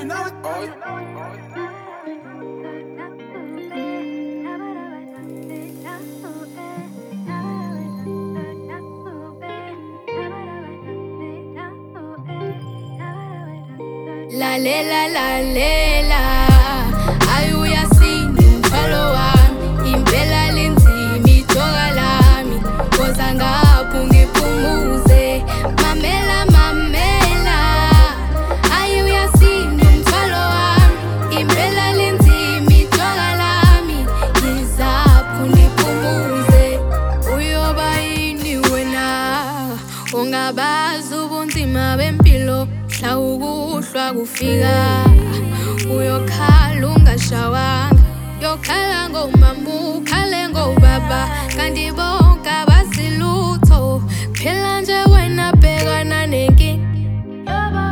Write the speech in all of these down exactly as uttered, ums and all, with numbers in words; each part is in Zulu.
you know it. Oh, La le la la le la ayuya sini mthwalo wami impela linzima ijoka lami koza ngapho ngiphumuze mamela mamela ayuya sini mthwalo wami impela linzima ijoka lami ngizapho ngiphumuze uyoba yini wena ungabazi ubunzima bempilo mhla ukuhlwa kufika uyokhala ungashawanga yokhala ngomama ukhale ngobaba kanti bonke abasilutho phela nje wena bhekana nenkinga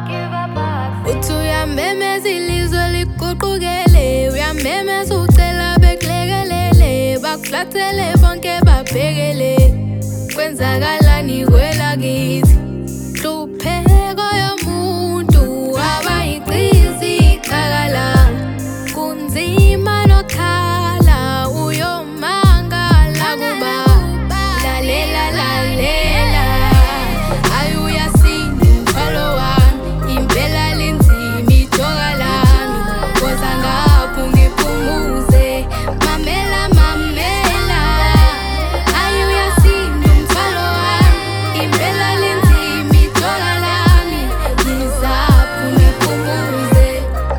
uthi uyamemeza ilizwe liguqukele uyamemeza ucela bekulekelele bakuflathele bonke babhekele kwenzakalani kwelakithi hlupheko yomuntu abayiqizi iqakala kunzima nokhala uyomangala kuba lalela lalela ayuya sini mthwalo wami impela linzima ijoka lami koza ngapho ngiphumuze mamela mamela ayuya sini mthwalo wami impela linzima ijoka lami ngizapho ngiphumuze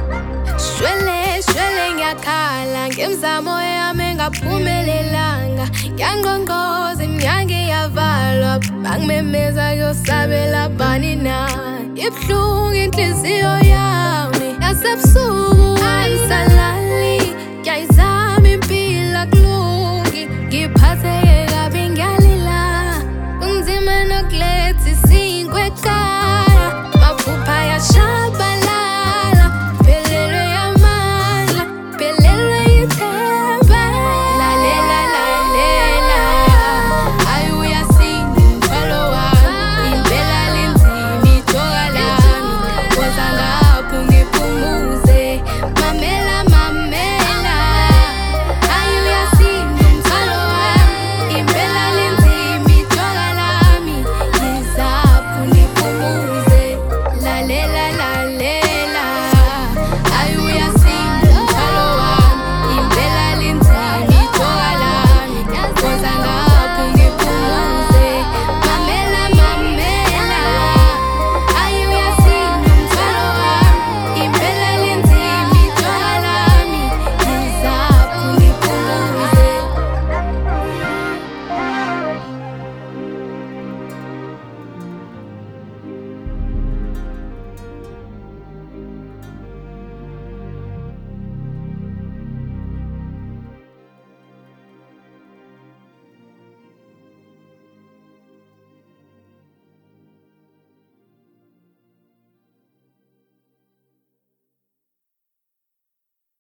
shwele shwele ngiyakhala ngemizamo yami engaphumelelanga ngiyangqongqoza iminyango iyavalwa bangimemeza kuyosabela bani na ibuhlungu inhliziyo yami yasebusuku ayisalali ngiyayizama